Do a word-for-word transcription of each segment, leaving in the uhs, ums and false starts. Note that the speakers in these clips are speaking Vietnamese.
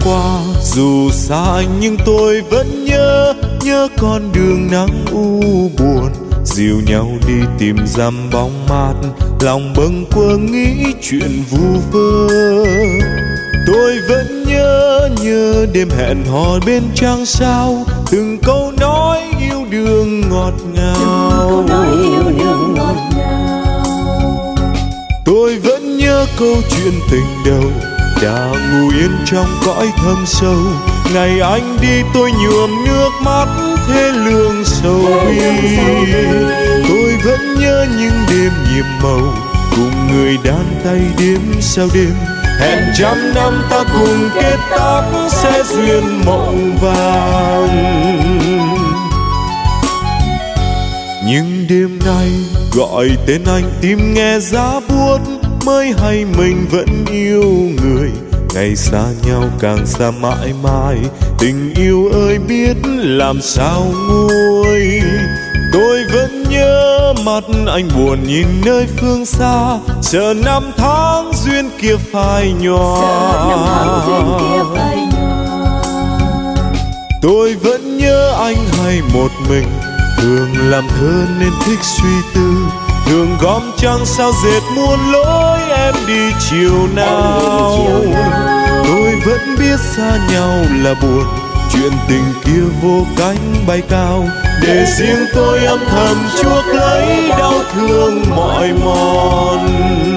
qua, dù xa anh nhưng tôi vẫn nhớ, nhớ con đường nắng u buồn. Dìu nhau đi tìm dằm bóng mát, lòng bâng quơ nghĩ chuyện vu vơ. Tôi vẫn nhớ, nhớ đêm hẹn hò bên trăng sao, từng câu nói yêu đương ngọt ngào. Tôi vẫn nhớ câu chuyện tình đầu đã ngủ yên trong cõi thâm sâu. Ngày anh đi tôi nhuộm nước mắt thế lương sầu bi. Tôi vẫn nhớ những đêm nhiệm màu cùng người đan tay đêm sau đêm. Hẹn trăm năm ta cùng kết tóc sẽ duyên mộng vàng. Nhưng đêm nay gọi tên anh tim nghe giá buốt, mới hay mình vẫn yêu người. Ngày xa nhau càng xa mãi mãi, tình yêu ơi biết làm sao nguôi. Tôi vẫn nhớ mắt anh buồn nhìn nơi phương xa, sợ năm tháng duyên kia phai nhòa. Tôi vẫn nhớ anh hay một mình, thường làm thơ nên thích suy tư. Thường gom trăng sao dệt muôn lối em đi chiều nào. Tôi vẫn biết xa nhau là buồn, chuyện tình kia vô cánh bay cao. Để riêng tôi âm thầm chuốc lấy đau thương mỏi mòn.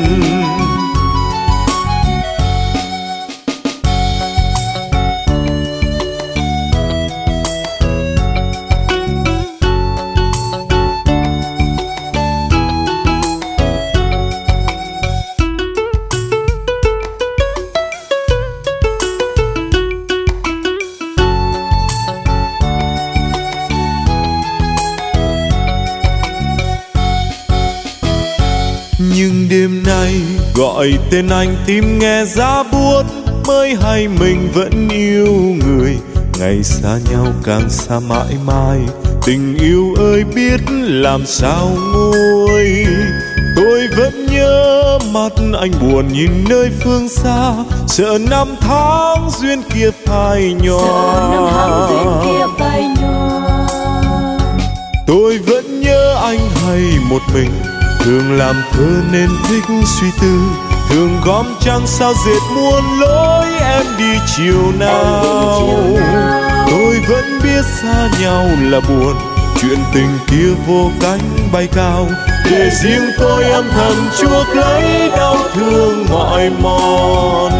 Nhưng đêm nay gọi tên anh tim nghe giá buốt, mới hay mình vẫn yêu người. Ngày xa nhau càng xa mãi mãi, tình yêu ơi biết làm sao nguôi. Tôi vẫn nhớ mắt anh buồn nhìn nơi phương xa, sợ năm tháng duyên kia phai nhòa. Tôi vẫn nhớ anh hay một mình, thường làm thơ nên thích suy tư. Thường gom trăng sao dệt muôn lối em đi chiều nào. Tôi vẫn biết xa nhau là buồn, chuyện tình kia vô cánh bay cao. Để riêng tôi âm thầm chuốc lấy đau thương mỏi mòn.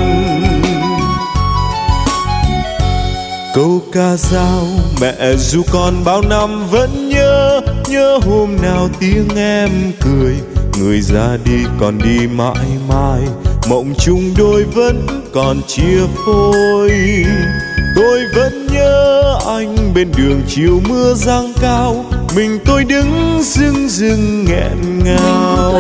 Câu ca dao mẹ ru con bao năm vẫn nhớ, nhớ hôm nào tiếng em cười. Người ra đi còn đi mãi mãi, mộng chung đôi vẫn còn chia phôi. Tôi vẫn nhớ anh bên đường chiều mưa giăng cao, mình tôi đứng rưng rưng nghẹn ngào.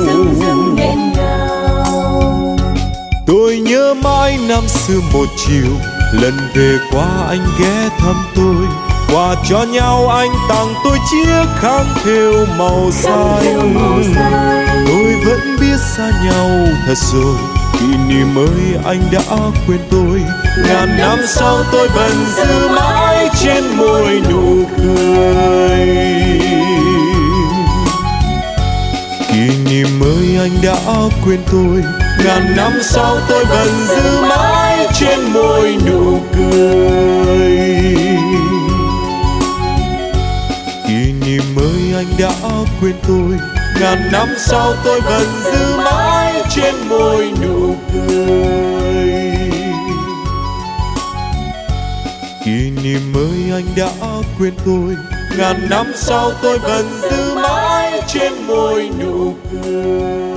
Tôi nhớ mãi năm xưa một chiều, lần về qua anh ghé thăm tôi. Quà cho nhau anh tặng tôi chiếc khăn thêu màu xanh. Tôi vẫn biết xa nhau thật rồi, kỷ niệm ơi anh đã quên tôi. Ngàn năm sau tôi vẫn giữ mãi trên môi nụ cười. Kỷ niệm ơi anh đã quên tôi. Ngàn năm sau tôi vẫn giữ mãi trên môi nụ cười. Kỷ niệm ơi anh đã quên tôi. Ngàn năm sau tôi vẫn giữ mãi trên môi nụ cười. Kỷ niệm ơi anh đã quên tôi. Ngàn năm sau tôi vẫn giữ mãi trên môi nụ cười.